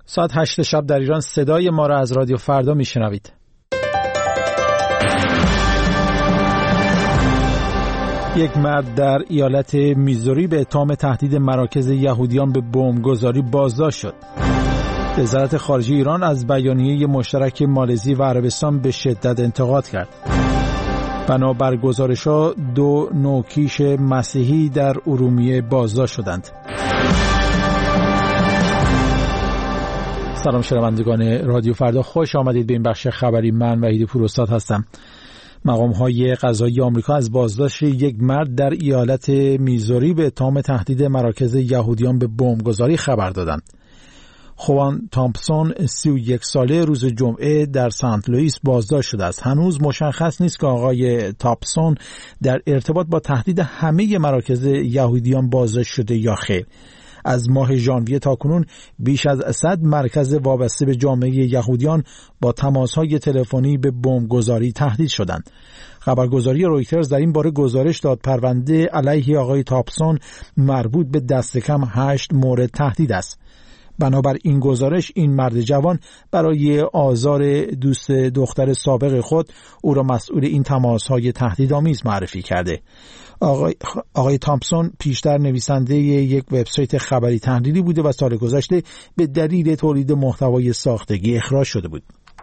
ساعت 8 شب در ایران صدای ما را از رادیو فردا میشنوید. یک مرد در ایالت میزوری به اتهام تهدید مراکز یهودیان به بمبگذاری بازداشت شد. وزارت خارجه ایران از بیانیه مشترک مالزی و عربستان به شدت انتقاد کرد. بنابر گزارش‌ها 2 نوکیش مسیحی در ارومیه بازداشت شدند. سلام شنوندگان رادیو فردا، خوش آمدید به این بخش خبری. من وحید پوراستاد هستم. مقام‌های قضایی آمریکا از بازداشت یک مرد در ایالت میزوری به اتهام تهدید مراکز یهودیان به بمبگذاری خبر دادند. خوان تامپسون 31 ساله روز جمعه در سنت لوئیس بازداشت شده است. هنوز مشخص نیست که آقای تامپسون در ارتباط با تهدید همه مراکز یهودیان بازداشت شده یا خیر. از ماه ژانویه تا کنون بیش از 100 مرکز وابسته به جامعه یهودیان با تماس‌های تلفنی به بمبگذاری تهدید شدند. خبرگزاری رویترز در این باره گزارش داد پرونده علیه آقای تامپسون مربوط به دست کم 8 مورد تهدید است. بنابر این گزارش این مرد جوان برای آزار دوست دختر سابق خود او را مسئول این تماس‌های تهدیدآمیز معرفی کرده. آقای تامپسون پیشتر نویسنده یک وبسایت خبری تحلیلی بوده و سال گذشته به دلیل تولید محتوای ساختگی اخراج شده بود.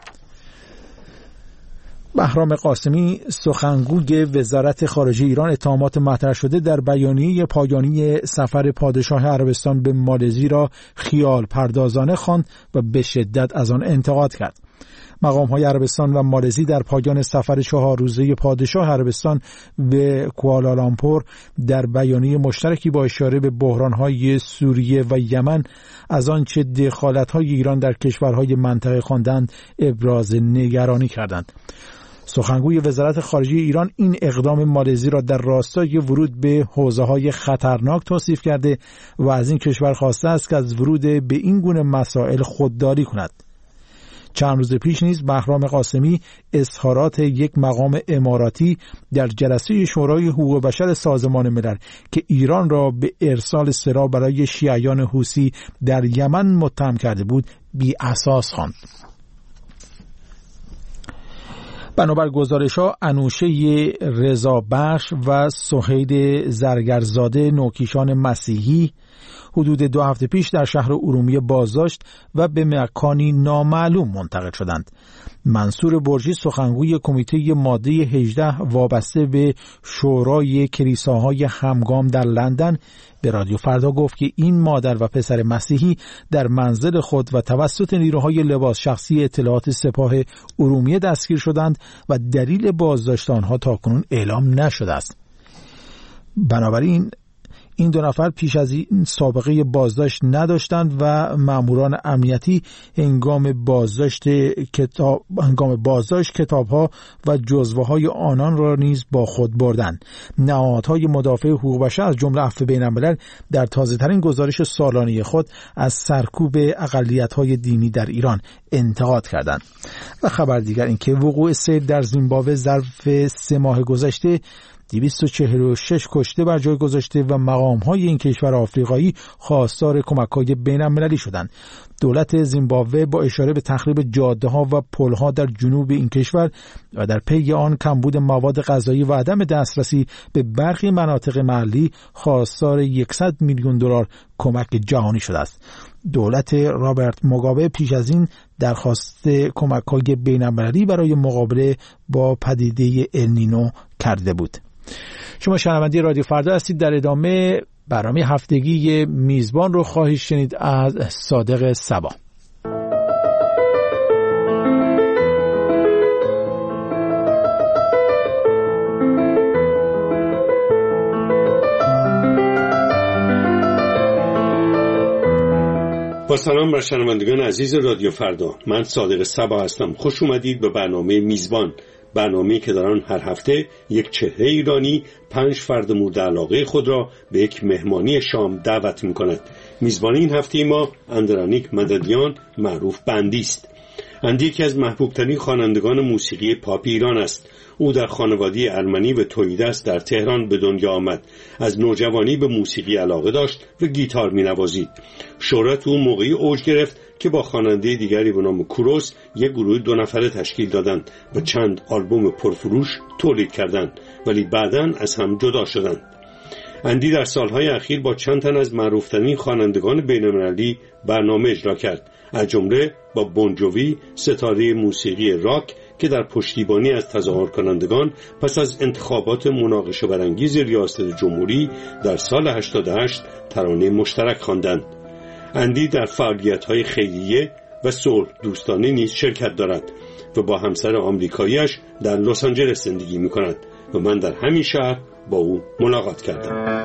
بهرام قاسمی سخنگوی وزارت خارجه ایران اتهامات مطرح شده در بیانیه پایانی سفر پادشاه عربستان به مالزی را خیال پردازانه خواند و به شدت از آن انتقاد کرد. مقام‌های عربستان و مالزی در پایان سفر 4 روزه پادشاه عربستان به کوالالامپور در بیانیه مشترکی با اشاره به بحران‌های سوریه و یمن از آنچه دخالت‌های ایران در کشورهای منطقه خواندند ابراز نگرانی کردند. سخنگوی وزارت خارجه ایران این اقدام مالزی را در راستای ورود به حوزه‌های خطرناک توصیف کرده و از این کشور خواسته است که از ورود به این گونه مسائل خودداری کند. چند روز پیش نیز بهرام قاسمی اظهارات یک مقام اماراتی در جلسه شورای حقوق بشر سازمان ملل که ایران را به ارسال سلاح برای شیعیان حوثی در یمن متهم کرده بود بی اساس خواند. بنابر گزارش‌ها انوشه رضابخش و سهیل زرگرزاده نوکیشان مسیحی حدود 2 هفته پیش در شهر ارومیه بازداشت و به مکانی نامعلوم منتقل شدند. منصور برجی سخنگوی کمیته ماده 18 وابسته به شورای کلیساهای همگام در لندن به رادیو فردا گفت که این مادر و پسر مسیحی در منزل خود و توسط نیروهای لباس شخصی اطلاعات سپاه ارومیه دستگیر شدند و دلیل بازداشت آنها تاکنون اعلام نشده است. بنابراین این 2 نفر پیش از این سابقه بازداشت نداشتند و ماموران امنیتی هنگام بازداشت کتاب‌ها و جزوه‌های آنان را نیز با خود بردند. نهادهای مدافع حقوق بشر از جمله عفو بین‌الملل در تازه‌ترین گزارش سالانه خود از سرکوب اقلیت‌های دینی در ایران انتقاد کردند. و خبر دیگر این که وقوع سیل در زیمبابوه ظرف 3 ماه گذشته 246 کشته بر جای گذاشته و مقام‌های این کشور آفریقایی خواستار کمک‌های بین‌المللی شدند. دولت زیمبابوه با اشاره به تخریب جاده‌ها و پل‌ها در جنوب این کشور و در پی آن کمبود مواد غذایی و عدم دسترسی به برخی مناطق محلی خواستار 100 میلیون دلار کمک جهانی شده است. دولت رابرت موگابه پیش از این درخواست کمک‌های بین‌المللی برای مقابله با پدیده النینو کرده بود. شما شنونده رادیو فردا هستید. در ادامه برنامه هفتگی میزبان رو خواهید شنید از صادق صبا. با سلام بر شنوندگان عزیز رادیو فردا، من صادق صبا هستم. خوش اومدید به برنامه میزبان، برنامه‌ای که در آن هر هفته یک چهره ایرانی 5 فرد مورد علاقه خود را به یک مهمانی شام دعوت می‌کند. میزبان این هفته ما اندرانیک مددیان معروف بندی است. اندی یکی از محبوبترین خوانندگان موسیقی پاپ ایران است. او در خانواده ارمنی و تویدس در تهران به دنیا آمد. از نوجوانی به موسیقی علاقه داشت و گیتار می‌نوازید. شهرت او موقعی اوج گرفت که با خواننده دیگری به نام کوروس یک گروه 2 نفره تشکیل دادند و چند آلبوم پرفروش تولید کردند، ولی بعداً از هم جدا شدند. اندی در سالهای اخیر با چند تن از معروفترین خوانندگان بین‌المللی برنامه اجرا کرد، از جمله با بونجووی، ستاره موسیقی راک که در پشتیبانی از تظاهر کنندگان پس از انتخابات مناقشه برانگیز ریاست جمهوری در سال 88 ترانه مشترک خواندند. اندی در فعالیت‌های خیریه و صلح دوستانه نیز شرکت دارد و با همسر آمریکایی‌اش در لس آنجلس زندگی می‌کند و من در همین شهر با او ملاقات کردم.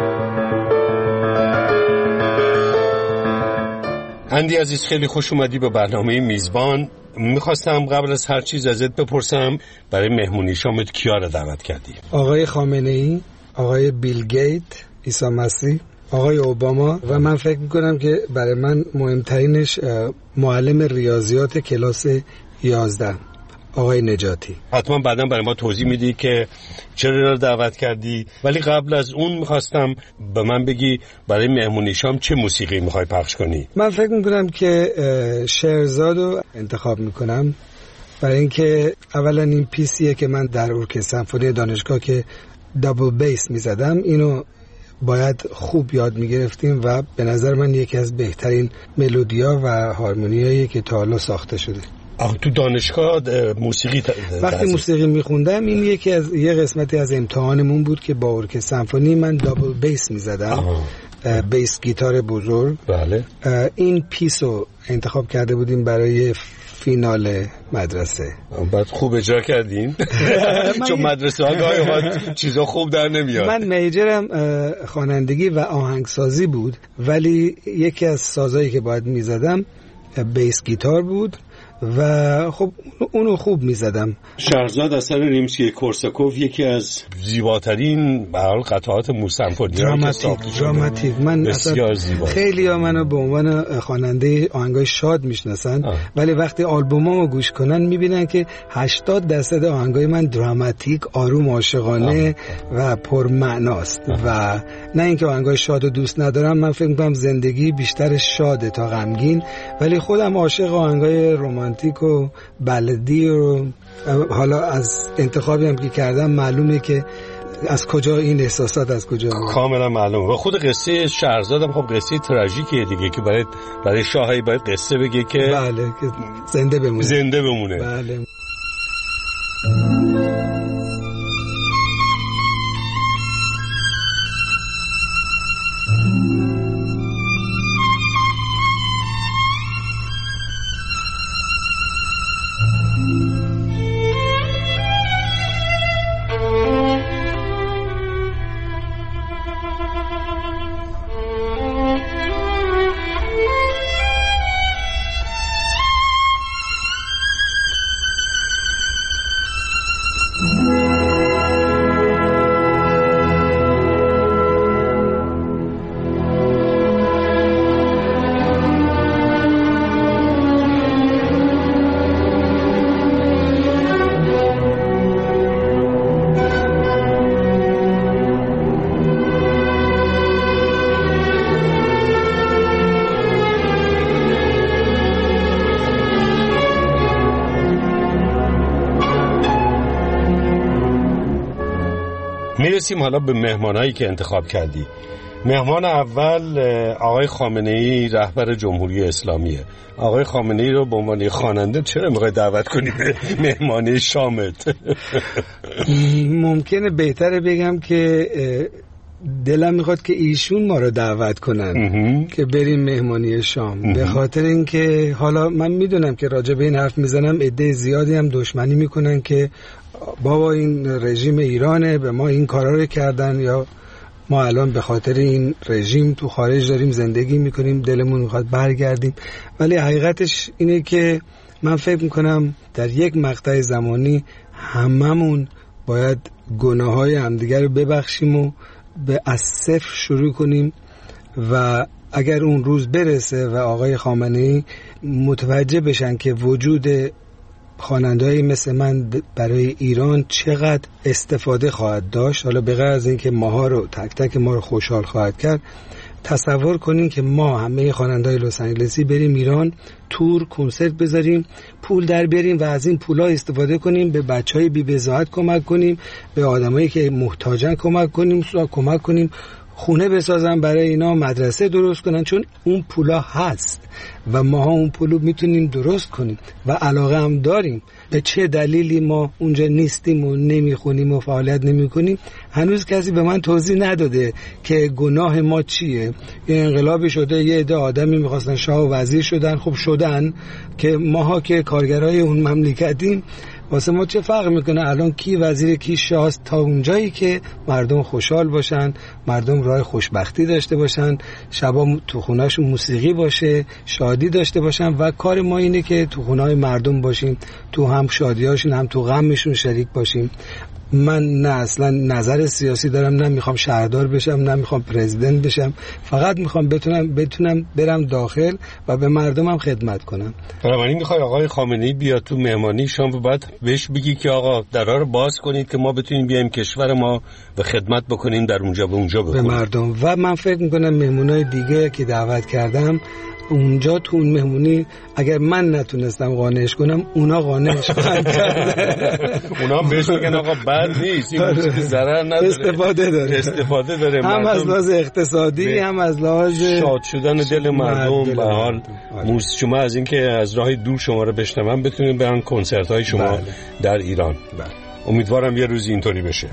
اندی عزیز، خیلی خوش اومدی به برنامه میزبان. میخواستم قبل از هر چیز ازت بپرسم برای مهمونی شامت کیا رو دعوت کردی؟ آقای خامنه‌ای، آقای بیل گیت، عیسی مسیح، آقای اوباما و من فکر میکنم که برای من مهمترینش معلم ریاضیات کلاس 11 آقای نجاتی. حتما بعدا برای ما توضیح میدی که چرا رو دعوت کردی، ولی قبل از اون میخواستم به من بگی برای مهمونی شام چه موسیقی میخوای پخش کنی؟ من فکر میکنم که شهرزاد رو انتخاب میکنم، برای اینکه اولا این پیسیه که من در ارکستر سمفونی دانشگاه که دابل بیس میزدم اینو باید خوب یاد میگرفتیم و به نظر من یکی از بهترین ملودیا و هارمونیایی که تا حالا ساخته شده. تو دانشگاه موسیقی وقتی موسیقی میخوندم این یه قسمتی از امتحانمون بود که با ارکستر سمفونی من دابل بیس میزدم، بیس گیتار بزرگ. بله. این پیسو انتخاب کرده بودیم برای فینال مدرسه. بعد خوب اجرا کردین؟ چون مدرسه ها گاهی اوقات چیزا خوب در نمیاد. من میجرم خوانندگی و آهنگسازی بود، ولی یکی از سازایی که باید میزدم بیس گیتار بود و خب اونو خوب میزدم. شهرزاد اثر ریمسکی کورساکوف یکی از زیباترین به حال قطعات موسیقی دراماتیک. من اصلا خیلی ها منو به عنوان خواننده آهنگای شاد میشناسن، ولی وقتی آلبومامو گوش کنن میبینن که 80% آهنگای من دراماتیک، آروم، عاشقانه و پرمعناست و نه اینکه آهنگای شادو دوست ندارم. من فکر می‌کنم زندگی بیشتر شاده تا غمگین، ولی خودم عاشق آهنگای رومانتیک و بلدی و حالا از انتخابی هم که کردم معلومه که از کجا این احساسات از کجا کاملا معلومه. و خود قصه شهرزاد هم خب قصه تراژیکیه دیگه که برای شاهی باید قصه بگه که بله که زنده بمونه. بله. میرسیم حالا به مهمانایی که انتخاب کردی. مهمان اول آقای خامنه‌ای، رهبر جمهوری اسلامیه. آقای خامنه‌ای رو به عنوان خواننده چرا میخوای دعوت کنی به مهمانی شامت؟ ممکنه بهتره بگم که دلم میخواد که ایشون ما رو دعوت کنن که بریم مهمانی شام، به خاطر اینکه حالا من میدونم که راجع به این حرف میزنم عده زیادی هم دشمنی میکنن که بابا این رژیم ایرانه، به ما این کارا رو کردن، یا ما الان به خاطر این رژیم تو خارج داریم زندگی میکنیم، دلمون میخواد برگردیم. ولی حقیقتش اینه که من فکر میکنم در یک مقطع زمانی هممون باید گناههای همدیگر رو ببخشیم و از صفر شروع کنیم و اگر اون روز برسه و آقای خامنه‌ای متوجه بشن که وجود خواننده‌ای مثل من برای ایران چقدر استفاده خواهد داشت، حالا بغیر از اینکه ماها رو تک تک ما رو خوشحال خواهد کرد، تصور کنین که ما همه خواننده‌های لس آنجلسی بریم ایران، تور کنسرت بذاریم، پول در بیاریم و از این پولا استفاده کنیم، به بچهای بی‌بضاعت کمک کنیم، به آدمایی که محتاجن کمک کنیم، خونه بسازن برای اینا، مدرسه درست کنن، چون اون پولا هست و ماها اون پولو میتونیم درست کنیم و علاقه هم داریم. به چه دلیلی ما اونجا نیستیم و نمیخونیم و فعالیت نمیکنیم هنوز کسی به من توضیح نداده که گناه ما چیه. یه انقلابی شده، یه عده آدمی میخواستن شاه و وزیر شدن، خب شدن، که ماها که کارگرای اون مملکتیم واسه ما چه فرق میکنه الان کی وزیر کی شاه، تا اونجایی که مردم خوشحال باشن، مردم راه خوشبختی داشته باشن، شبا تو خونه‌شون موسیقی باشه، شادی داشته باشن و کار ما اینه که تو خونه‌های مردم باشیم، تو هم شادیاشون هم تو غمشون شریک باشیم. من نه اصلا نظر سیاسی دارم، نه میخوام شهردار بشم، نه میخوام پرزیدنت بشم، فقط میخوام بتونم برم داخل و به مردمم خدمت کنم. بنابراین میخوای آقای خامنه‌ای بیاد تو مهمانی شام و بعد بهش بگی که آقا درها رو باز کنید که ما بتونیم بیایم کشور ما و خدمت بکنیم در اونجا به اونجا بکنیم به مردم. و من فکر میکنم مهمونای دیگه که دعوت کردم اونجا تو اون مهمونی اگر من نتونستم قانعش کنم اونا قانعش خواهند کرد. اونا بهش میگن آقا بد نیست، این موسیقی ضرر نداره، استفاده داره هم از لحاظ اقتصادی هم از لحاظ شاد شدن دل مردم. به حال شما از اینکه از راه دور شما رو بشنون بتونید برن کنسرت های شما در ایران. امیدوارم یه روز اینطوری بشه.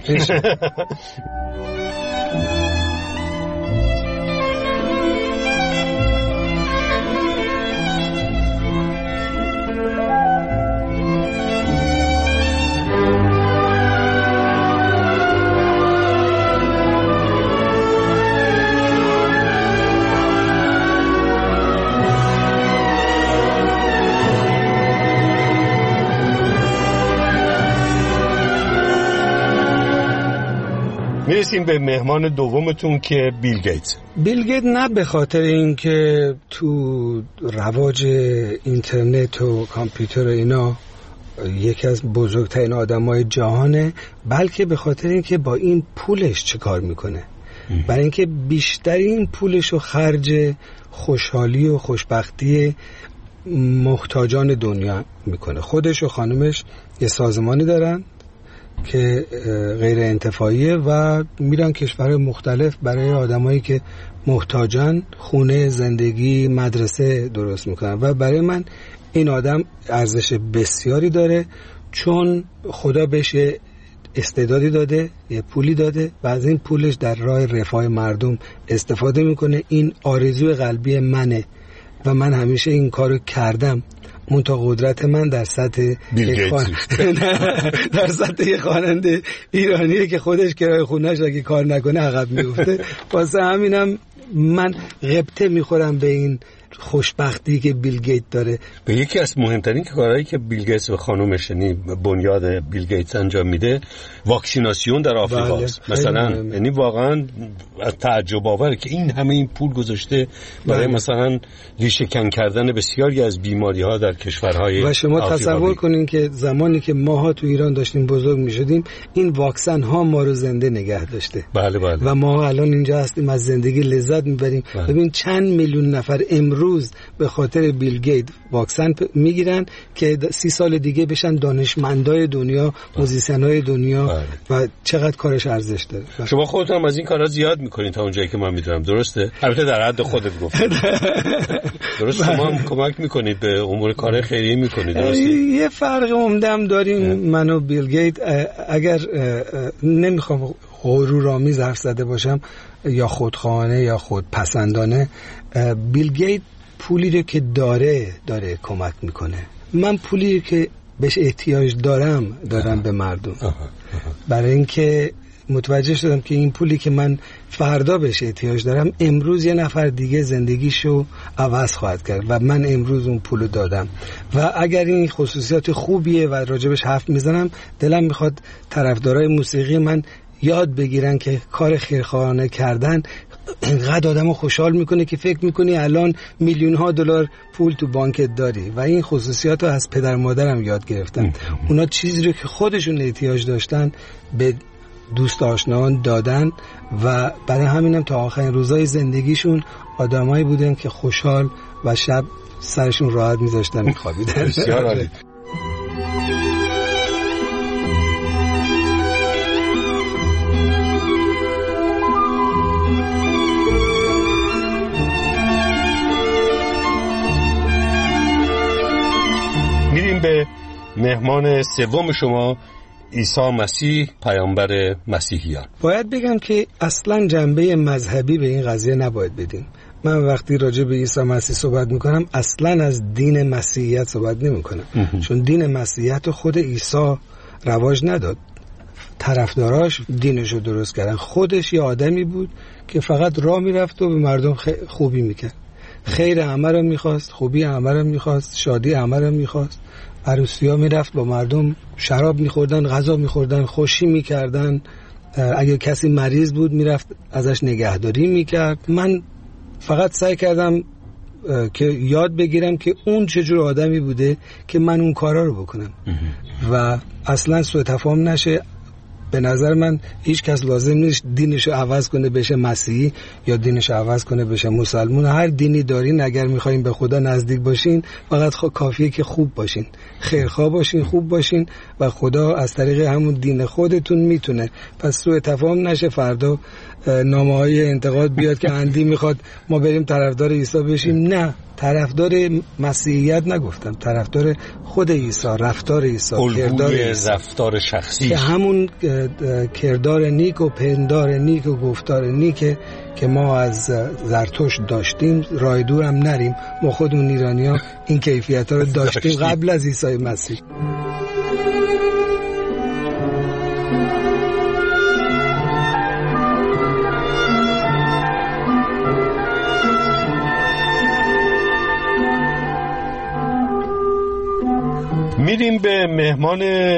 میرسیم به مهمان دومتون که بیل گیتس. بیل گیت نه به خاطر اینکه تو رواج اینترنت و کامپیوتر و اینا یکی از بزرگترین آدمای جهانه، بلکه به خاطر اینکه با این پولش چه کار میکنه. برای اینکه بیشترین پولش رو خرج خوشحالی و خوشبختی محتاجان دنیا میکنه. خودش و خانمش یه سازمانی دارن که غیر انتفاعیه و میرن کشور مختلف برای آدمایی که محتاجن خونه، زندگی، مدرسه درست میکنن. و برای من این آدم ارزش بسیاری داره، چون خدا بهش استعدادی داده، یه پولی داده و از این پولش در راه رفاه مردم استفاده میکنه. این آرزوی قلبی منه و من همیشه این کارو کردم. منتها قدرت من در سطح در سطح یک خواننده ایرانیه که خودش کرای خونه‌اش اگه کار نکنه عقب میفته. واسه همینم من غبطه میخورم به این خوشبختی که بیل گیت داره. به یکی از مهمترین کارهایی که بیل گیتس و خانومش، یعنی بنیاد بیل گیتس انجام میده، واکسیناسیون در آفریقا است. مثلا یعنی واقعا تعجب آوره که این همه این پول گذاشته برای مثلا ریشه کن کردن بسیاری از بیماری ها در کشورهای و شما تصور کنین که زمانی که ماها تو ایران داشتیم بزرگ میشدیم این واکسن ها ما رو زنده نگه داشته. بله. و ما الان اینجا هستیم از زندگی لذت میبریم. ببین چند میلیون نفر امروز به خاطر بیل گیت واکسن میگیرن که 30 سال دیگه بشن دانشمندای دنیا، موزیسینای دنیا و چقدر کارش ارزش داره. شما خودتون هم از این کارا زیاد میکنین تا اونجایی که من میدونم، درسته؟ البته در حد خودت گفتم. درست، شما هم کمک میکنید به امور کار خیریه میکنید، درسته؟ یه فرق عمده‌ام داریم من و بیل گیت. اگر نمیخوام غرورآمیز حرف زده باشم یا خودخواهانه یا خودپسندانه، بیل گیت پولی رو که داره کمک میکنه. من پولی که بهش احتیاج دارم به مردم. برای اینکه متوجه شدم که این پولی که من فردا بهش احتیاج دارم امروز یه نفر دیگه زندگیشو عوض خواهد کرد و من امروز اون پولو دادم. و اگر این خصوصیات خوبیه و راجبش حرف میزنم، دلم میخواد طرفدارای موسیقی من یاد بگیرن که کار خیرخواهانه کردن اینقدر آدمو خوشحال میکنه که فکر میکنی الان میلیون ها دلار پول تو بانکت داری. و این خصوصیات رو از پدر مادرم یاد گرفتم. اونا چیزی رو که خودشون احتیاج داشتن به دوست آشنایان دادن و برای همینم تا آخرین روزای زندگیشون آدمایی بودن که خوشحال و شب سرشون راحت میذاشتن میخوابیدن. بسیار عالی. میریم به مهمان سوم شما، عیسی مسیح پیامبر مسیحیان. باید بگم که اصلا جنبه مذهبی به این قضیه نباید بدیم. من وقتی راجع به عیسی مسیح صحبت میکنم اصلا از دین مسیحیت صحبت نمیکنم، چون دین مسیحیت خود عیسی رواج نداد. طرفداراش دینشو درست کردن. خودش یه آدمی بود که فقط راه میرفت و به مردم خوبی میکرد. خیر همه رو میخواست، خوبی همه رو میخواست، شادی همه رو میخواست. عروسی‌ها میرفت با مردم شراب میخوردن، غذا میخوردن، خوشی میکردن. اگه کسی مریض بود میرفت ازش نگهداری میکرد. من فقط سعی کردم که یاد بگیرم که اون چجور آدمی بوده که من اون کارا رو بکنم و اصلا سوء تفاهم نشه. به نظر من هیچ کس لازم نیست دینشو عوض کنه بشه مسیحی یا دینشو عوض کنه بشه مسلمان. هر دینی دارین، اگر میخواین به خدا نزدیک باشین فقط کافیه که خوب باشین، خیرخواه باشین، خوب باشین و خدا از طریق همون دین خودتون میتونه. پس سوء تفاهم نشه فردا نامه‌های انتقاد بیاد که اندی میخواد ما بریم طرفدار عیسی بشیم. نه، طرفدار مسیحیت نگفتم، طرفدار خود عیسی، رفتار عیسی، کردار رفتار شخصی که همون کردار نیک و پندار نیک و گفتار نیک که ما از زرتشت داشتیم راه دور هم نریم. ما خودمون ایرانی‌ها این کیفیت‌ها رو داشتیم قبل از عیسی مسیح. میریم به مهمان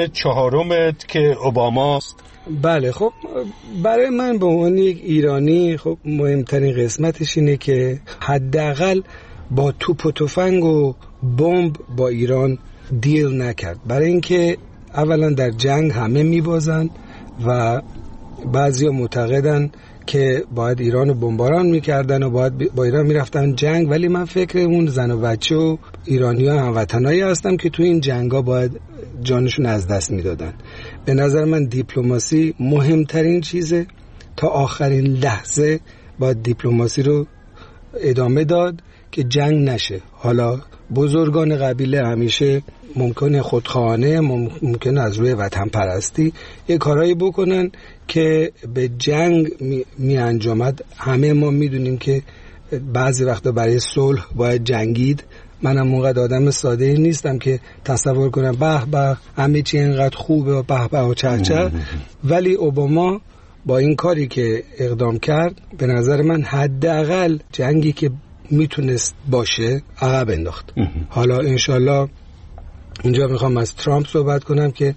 چهارمت که اوباماست. بله، خب برای من به عنوان یک ایرانی خب مهمترین قسمتش اینه که حداقل با توپ و تفنگ و بمب با ایران دیل نکرد. برای اینکه اولا در جنگ همه میبازن و بعضیا معتقدن که باید ایران رو بمباران میکردن و باید با ایران میرفتن جنگ، ولی من فکر اون زن و بچه و ایرانی‌ها هموطنایی هستم که تو این جنگا باید جانشون از دست میدادن. به نظر من دیپلماسی مهمترین چیزه. تا آخرین لحظه باید دیپلماسی رو ادامه داد که جنگ نشه. حالا بزرگان قبیله همیشه ممکنه خودخواهانه، ممکنه از روی وطن پرستی یه کارایی بکنن که به جنگ می انجامد. همه ما میدونیم که بعضی وقتا برای صلح باید جنگید. منم اونقدر آدم ساده ای نیستم که تصور کنم به به همه چی اینقدر خوبه و به به و چه. ولی اوباما با این کاری که اقدام کرد به نظر من حداقل جنگی که میتونست باشه عقب انداخت. حالا انشالله اینجا میخوام از ترامپ صحبت کنم که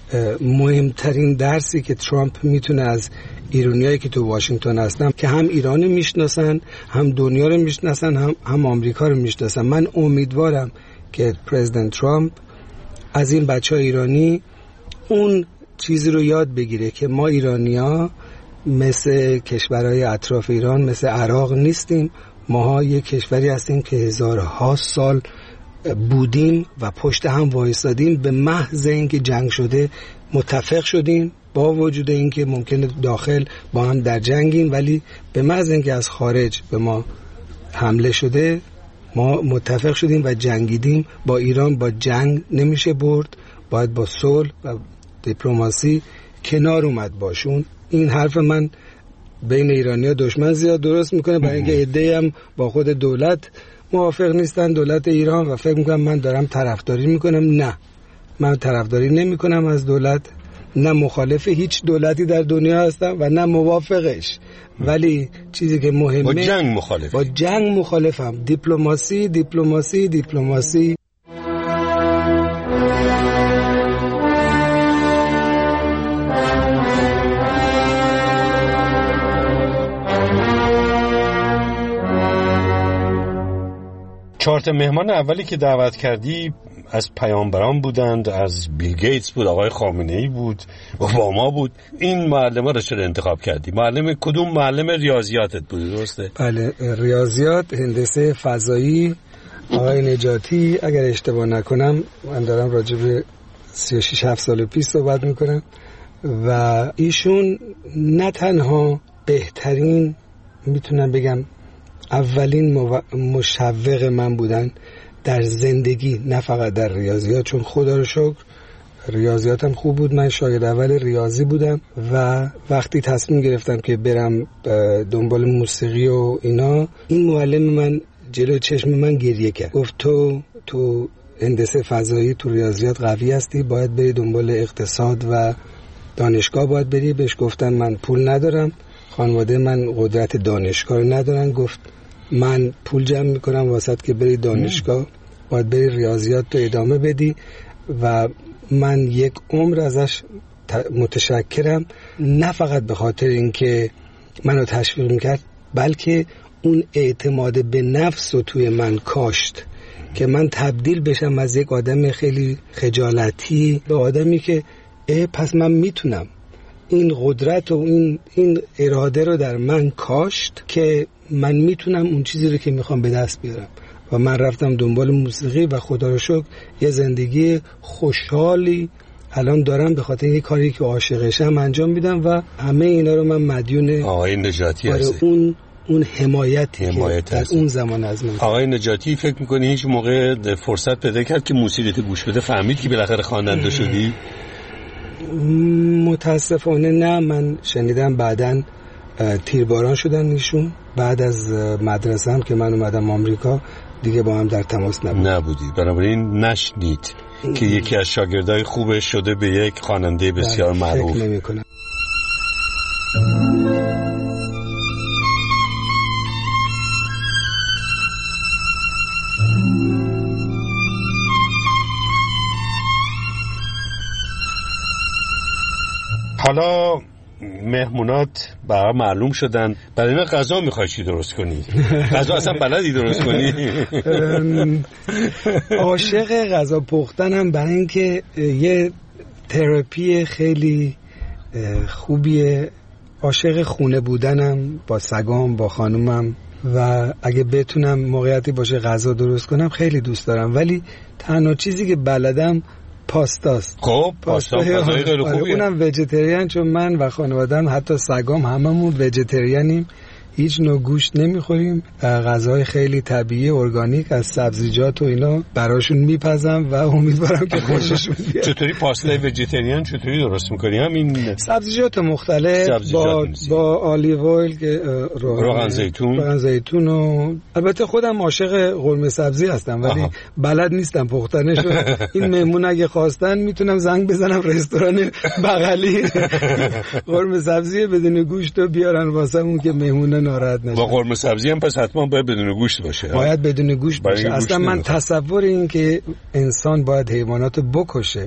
مهمترین درسی که ترامپ میتونه از ایرانیایی که تو واشنگتن هستن که هم ایران میشناسن، هم دنیا رو میشناسن، هم آمریکا رو میشناسن. من امیدوارم که پرزیدنت ترامپ از این بچه‌های ایرانی اون چیزی رو یاد بگیره که ما ایرانی‌ها مثل کشورهای اطراف ایران، مثل عراق نیستیم. ماها یک کشوری هستیم که هزارها سال بودیم و پشت هم وایسادیم. به محض اینکه جنگ شده متفق شدیم، با وجود اینکه ممکنه داخل با هم در جنگیم، ولی به محض اینکه از خارج به ما حمله شده ما متفق شدیم و جنگیدیم. با ایران با جنگ نمیشه برد، باید با صلح و دیپلماسی کنار اومد باشون. این حرف من بین ایرانی‌ها دشمن زیاد درست میکنه، برای اینکه عده‌ای هم با خود دولت موافق نیستن، دولت ایران، و فکر میکنم من دارم طرفداری میکنم. نه، من طرفداری نمیکنم از دولت، نه مخالف هیچ دولتی در دنیا هستم و نه موافقش. ولی چیزی که مهمه با جنگ مخالفم. دیپلماسی دیپلماسی دیپلماسی. 4 مهمان اولی که دعوت کردی از پیامبران بودند، از بیل گیتس بود، آقای خامنه‌ای بود، اوباما بود. این معلم‌ها رو چرا انتخاب کردی؟ کدوم معلم ریاضیاتت بود؟ درسته؟ بله، ریاضیات، هندسه فضایی، آقای نجاتی. اگر اشتباه نکنم من دارم راجع به 36-7 سال پیش صحبت میکنم و ایشون نه تنها بهترین، میتونم بگم اولین مشوق من بودن در زندگی، نه فقط در ریاضیات، چون خدا رو شکر ریاضیاتم خوب بود، من شاگرد اول ریاضی بودم و وقتی تصمیم گرفتم که برم دنبال موسیقی و اینا، این معلم من جلو چشم من گریه کرد، گفت تو هندسه فضایی، تو ریاضیات قوی هستی، باید بری دنبال اقتصاد و دانشگاه باید بری. بهش گفتم من پول ندارم، خانواده من قدرت دانشگاه رو ندارن. گفت من پول جمع میکنم واسط که بری دانشگاه، باید بری ریاضیات تو ادامه بدی و من یک عمر ازش متشکرم، نه فقط به خاطر اینکه منو تشویق میکرد، بلکه اون اعتماد به نفس رو توی من کاشت که من تبدیل بشم از یک آدم خیلی خجالتی به آدمی که پس من میتونم. این قدرت و این اراده رو در من کاشت که من میتونم اون چیزی رو که میخوام به دست بیارم و من رفتم دنبال موسیقی و خدا رو شکر یه زندگی خوشحالی الان دارم به خاطر این کاری که عاشقشم انجام میدم و همه اینا رو من مدیون آقای نجاتی هستم. اون حمایتی که در اون زمان از من. آقای نجاتی فکر میکنی هیچ موقع فرصت پیدا کرد که موسیقیت گوش بده، فهمید که بالاخره خواننده شدی؟ متاسفانه نه. من شنیدم بعدن تیرباران شدن ایشون بعد از مدرسه هم که من اومدم آمریکا، دیگه با هم در تماس نبودی، بنابراین نشنید که یکی از شاگردای خوبش شده به یک خواننده بسیار معروف. فکر نمی‌کنم. حالا مهمونات برای معلوم شدن، برای این غذا میخوای چی درست کنی؟ غذا اصلا بلدی درست کنی؟ عاشق غذا پختنم، برای اینکه یه تراپی خیلی خوبیه. عاشق خونه بودنم، با سگام، با خانومم، و اگه بتونم موقعیتی باشه غذا درست کنم خیلی دوست دارم، ولی تنها چیزی که بلدم پاستاست. خب پاستا غذای خیلی خوبیه. اونم ویجیتریان، چون من و خانواده‌ام حتی سگام هممون ویجیتریانیم، هیچ نوع گوشت نمیخوریم. غذای خیلی طبیعی ارگانیک از سبزیجات و اینا براشون میپزم و امیدوارم که خوششون بیاد. چطوری پاستای ویجیتریان چطوری درست میکنی؟ همین سبزیجات مختلف با آلیو اویل که روغن زیتون و البته خودم عاشق قرمه سبزی هستم ولی بلد نیستم پختنشو. این مهمون اگه خواستن میتونم زنگ بزنم رستوران بغلی قرمه سبزی بدون گوشت رو بیارن واسمون که مهمون ناراحت نشه. با قرمه سبزی هم پس حتما باید بدون گوشت باشه. باید بدون گوشت باشه. اصلا من تصور این که انسان باید حیوانات بکشه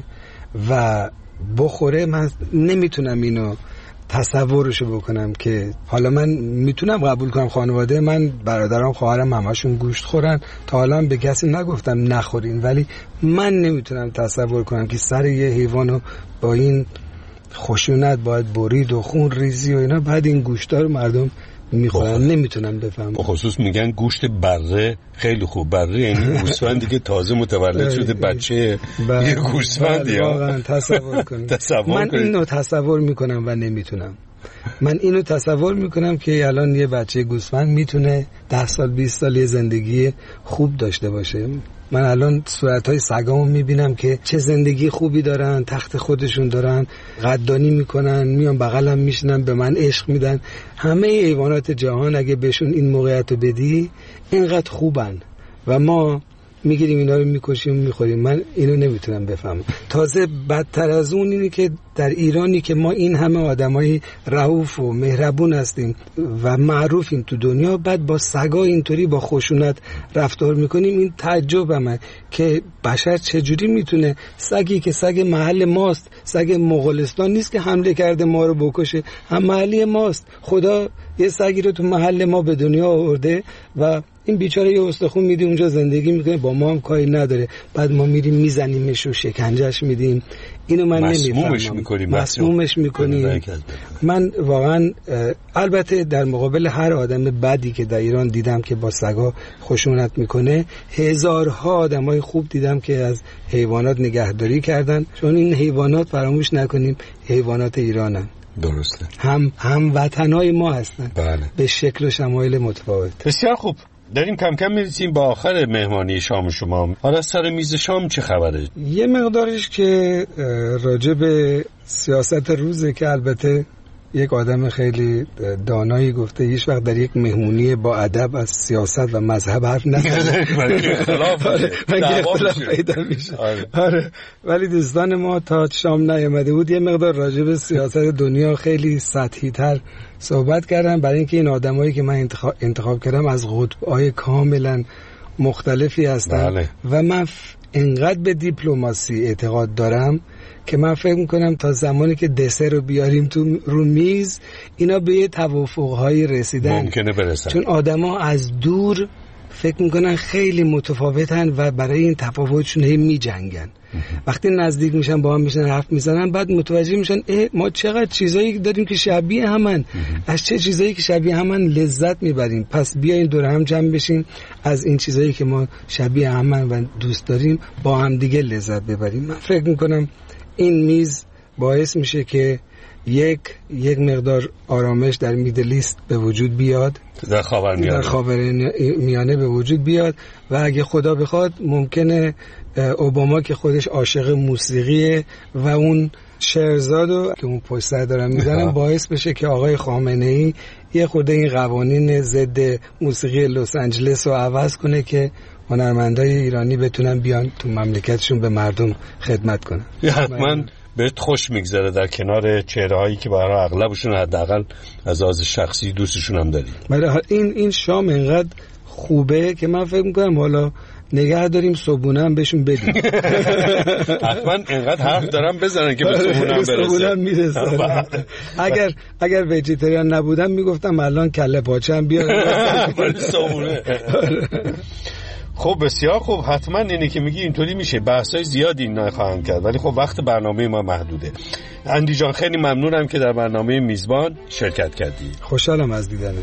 و بخوره، من نمیتونم اینو تصورشو بکنم. که حالا من میتونم قبول کنم خانواده من، برادرام، خواهرم همشون گوشت خورن، تا حالا به کسی نگفتم نخورین، ولی من نمیتونم تصور کنم که سر یه حیوانو با این خشونت باید برید و خون ریزی و اینا، بعد این گوشتا رو مردم میخورن. نمیتونم بفهمم. خصوص میگن گوشت بره خیلی خوب. بره یعنی گوسفندی که تازه متولد شده، بچه یه گوسفندی. واقعا تصور کنید. من اینو تصور میکنم و نمیتونم. من اینو تصور میکنم که الان یه بچه گوسفند میتونه 10 سال 20 سال یه زندگی خوب داشته باشه. من الان صورتهای سگامو میبینم که چه زندگی خوبی دارن، تخت خودشون دارن، قدردانی میکنن، میان بغلم میشنن، به من عشق میدن. همه حیوانات جهان اگه بهشون این موقعیت رو بدی اینقدر خوبن و ما میگیریم اینا رو میکشیم میخوریم. من اینو نمیتونم بفهمم. تازه بدتر از اون اینه که در ایرانی که ما این همه آدمای رئوف و مهربون هستیم و معروفیم تو دنیا، بعد با سگا اینطوری با خشونت رفتار میکنیم. این تعجبمه که بشر چجوری میتونه، سگی که سگ محل ماست، سگ مغولستان نیست که حمله کرده ما رو بکشه، هم محلی ماست. خدا یه سگی رو تو محل ما به دنیا آورده و این بیچاره یه استخون میدی اونجا زندگی میکنه، با ما هم کاری نداره، بعد ما میریم میزنیمش و شکنجهش میدیم. اینو من نمیفهمم. مسمومش میکنیم. من واقعا البته در مقابل هر آدم بدی که در ایران دیدم که با سگا خشونت میکنه، هزارها آدمای خوب دیدم که از حیوانات نگهداری کردن، چون این حیوانات فراموش نکنیم حیوانات ایرانن. درسته. هم وطنای ما هستن. بله. به شکل و شمایل متفاوت. بسیار خوب. داریم کم کم میرسیم با آخر مهمانی شام شما. حالا سر میز شام چه خبره؟ یه مقدارش که راجع به سیاست روزه که البته یک آدم خیلی دانایی گفته هیچ وقت در یک مهمونی با ادب از سیاست و مذهب حرف نزنید. اختلاف پیدا میشه. آره. ولی دوستان ما تا شام نیامده بود یه مقدار راجع به سیاست دنیا خیلی سطحی تر صحبت کردم، برای اینکه این آدمایی که من انتخاب کردم از قطب‌های کاملا مختلفی هستن. بله. و من انقدر به دیپلماسی اعتقاد دارم که من فکر میکنم تا زمانی که دسر رو بیاریم رو میز اینا به یه توافق‌هایی رسیدن ممکنه برسن، چون آدما از دور فکر میکنن خیلی متفاوتن و برای این تفاوتشون هی میجنگن. وقتی نزدیک میشن با هم میشن حرف میزنن، بعد متوجه میشن ما چقدر چیزایی داریم که شبیه همن، از چه چیزایی که شبیه همن لذت میبریم، پس بیاین دور هم جمع بشیم از این چیزایی که ما شبیه همن و دوست داریم با هم دیگه لذت ببریم. من فکر میکنم این میز باعث میشه که یک مقدار آرامش در میدل ایست به وجود بیاد، در خاورمیانه به وجود بیاد و اگه خدا بخواد ممکنه اوباما که خودش عاشق موسیقیه و اون شهرزادو که اون پشت سر دارن میزنن باعث بشه که آقای خامنه‌ای یه خورده این قوانین ضد موسیقی لس آنجلس رو عوض کنه که هنرمندای ایرانی بتونن بیان تو مملکتشون به مردم خدمت کنن. حتما بهت خوش میگذره در کنار چهرهایی که برای اغلبشون حداقل از لحاظ شخصی دوستشون هم داری. این شام انقدر خوبه که من فکر میکنم حالا نگه داریم صبحونه هم بهشون بدیم. حتما انقدر حرف دارم بزنن که به صبحونه هم میرسن. اگر ویجیتریان نبودم میگفتم الان کله پاچه هم بیارن صبحونه. خب بسیار خوب، حتما اینه که میگی اینطوری میشه، بحثای زیادی اینا خواهم کرد، ولی خب وقت برنامه ما محدوده. اندی جان خیلی ممنونم که در برنامه میزبان شرکت کردی. خوشحالم از دیدنت.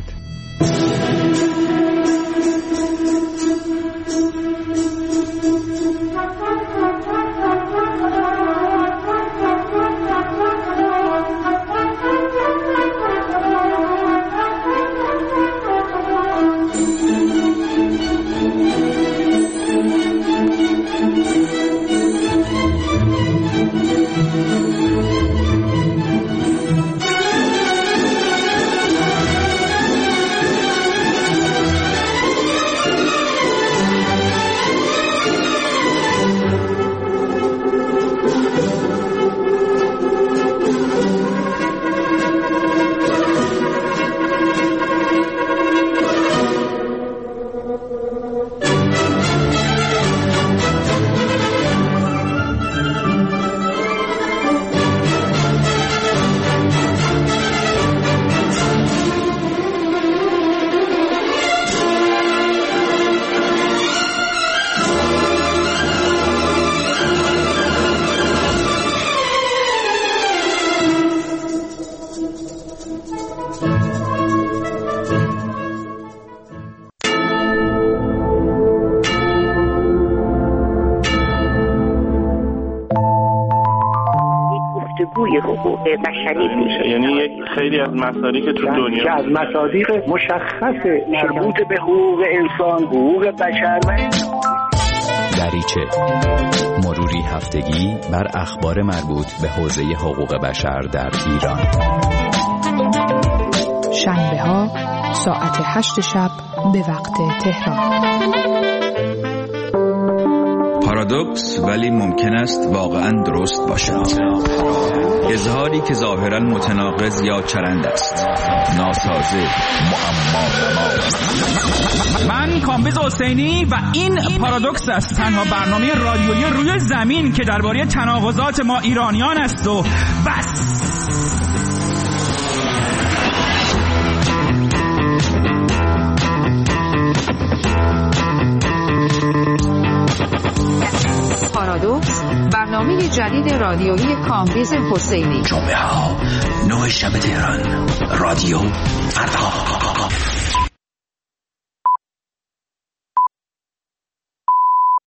حقوق بشری میشه، یعنی یک خیلی از مصادیق تو دنیا از مصادیق مشخص مربوط به حقوق انسان، حقوق بشر و دریچه مروری هفتگی بر اخبار مربوط به حوزه حقوق بشر در ایران. شنبه ها ساعت 8 شب به وقت تهران. پارادوکس ولی ممکن است واقعا درست باشد. اظهاری که ظاهرا متناقض یا چرند است، ناسازه، معما. من کامبیز حسینی و این پارادوکس است، تنها برنامه رادیویی روی زمین که درباره تناقضات ما ایرانیان است و بس. برنامه جدید رادیویی کامبیز حسینی. جمعه ها 9 شب تهران. رادیو فردا.